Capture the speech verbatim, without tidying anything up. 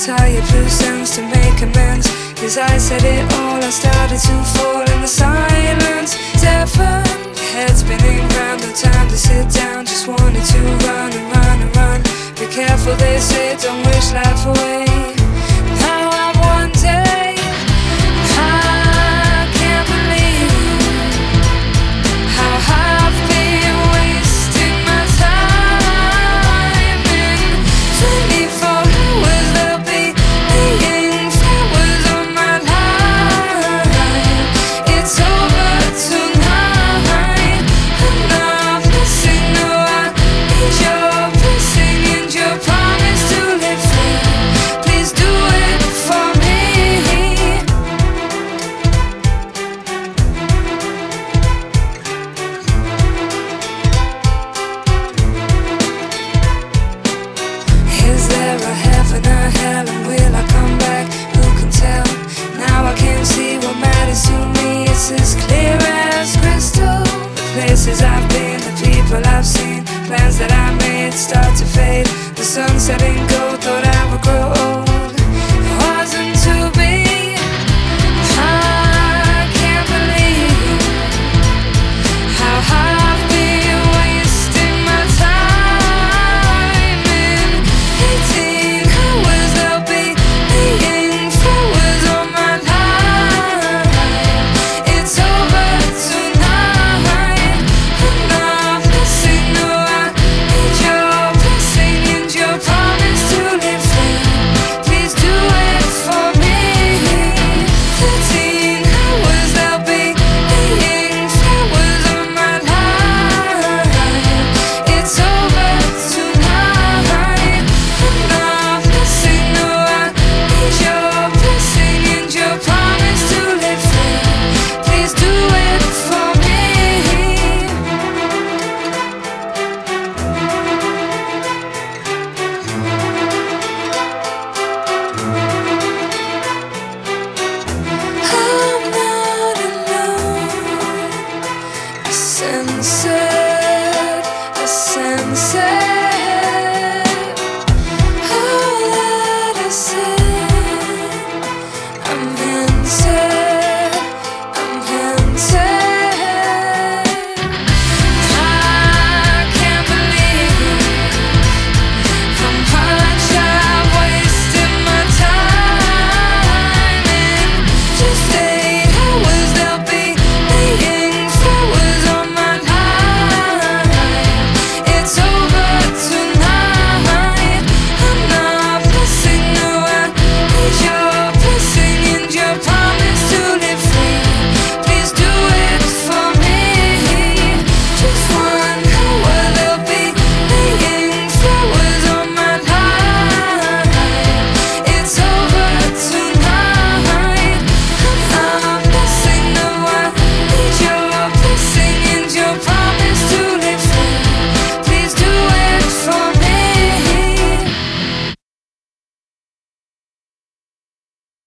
tired loose ends to make amends. As I said it all, I started to fall in the silence. Seven head spinning round, no time to sit down. Just wanted to run and run and run. Be careful, they say, don't wish life away. Now I'm one day, I can't believe how I've been wasting my time. In twenty-four hours there'll be million flowers on my line. It's over tonight, and I'm missing. No, I need your blessing and your promise to live free. Please do it for me. Is there a heaven or hell, and will I come back? Who can tell? Now I can see what matters to me. It's as clear as crystal. The places I've been, the people I've seen, plans that I made start to fade. The sun setting gold, thought I would grow old. It wasn't to be. I can't believe how I've been wasting my time. In eighteen hours there'll be million flowers on my line. It's over tonight, and I'm missing. No, I need your blessing and your promise to live free. Please do it for me. Thirteen hours there'll be million flowers on my line. It's over tonight, and I'm missing. No, I need your blessing and your promise to live free. Please do it for me. I'm not alone. A sensation